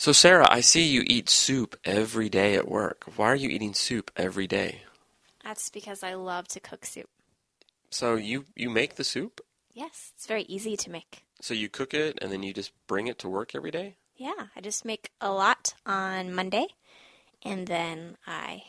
So, Sarah, I see you eat soup every day at work. Why are you eating soup every day? That's because I love to cook soup. So, you make the soup? Yes, it's very easy to make. So, you cook it and then you just bring it to work every day? Yeah, I just make a lot on Monday and then I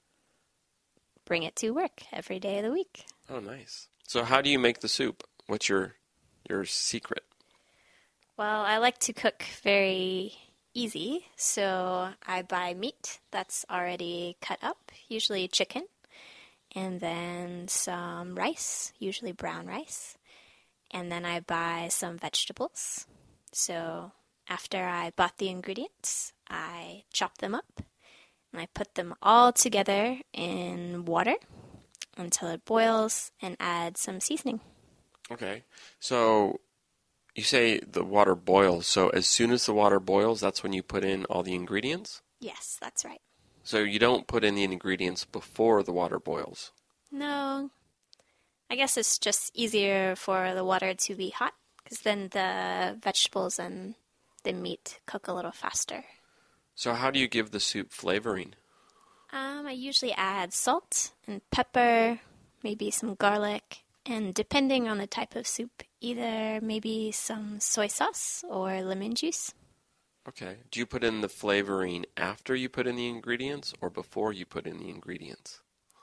bring it to work every day of the week. Oh, nice. So, how do you make the soup? What's your secret? Well, I like to cook very easy, so I buy meat that's already cut up, usually chicken, and then some rice, usually brown rice, and then I buy some vegetables. So after I bought the ingredients, I chop them up and I put them all together in water until it boils and add some seasoning. Okay. So, you say the water boils. So, as soon as the water boils, that's when you put in all the ingredients? Yes, that's right. So, you don't put in the ingredients before the water boils? No, I guess it's just easier for the water to be hot because then the vegetables and the meat cook a little faster. So, how do you give the soup flavoring? I usually add salt and pepper, maybe some garlic, and depending on the type of soup, either maybe some soy sauce or lemon juice. Okay. Do you put in the flavoring after you put in the ingredients or before you put in the ingredients?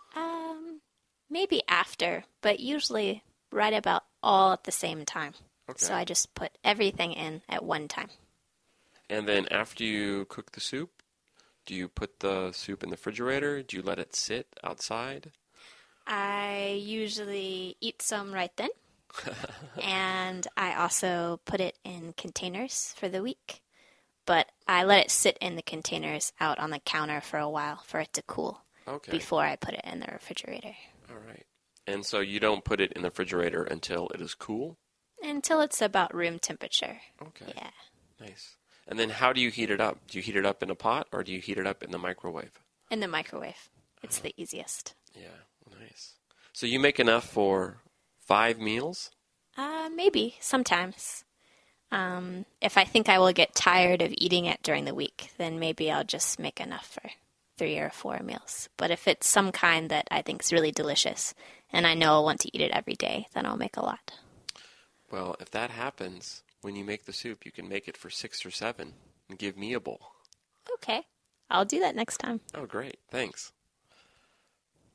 Maybe after, but usually right about all at the same time. So Okay. I just put everything in at one time. And then after you cook the soup, do you put the soup in the refrigerator? Do you let it sit outside? I usually eat some right then, and I also put it in containers for the week. But I let it sit in the containers out on the counter for a while for it to cool Okay. before I put it in the refrigerator. All right. And so you don't put it in the refrigerator until it is cool? Until it's about room temperature. Okay. Yeah. Nice. And then how do you heat it up? Do you heat it up in a pot or do you heat it up in the microwave? In the microwave. It's the easiest. Yeah, nice. So you make enough for 5 meals? Maybe, sometimes. If I think I will get tired of eating it during the week, then maybe I'll just make enough for 3 or 4 meals. But if it's some kind that I think is really delicious and I know I'll want to eat it every day, then I'll make a lot. Well, if that happens, when you make the soup, you can make it for 6 or 7 and give me a bowl. Okay, I'll do that next time. Oh, great. Thanks.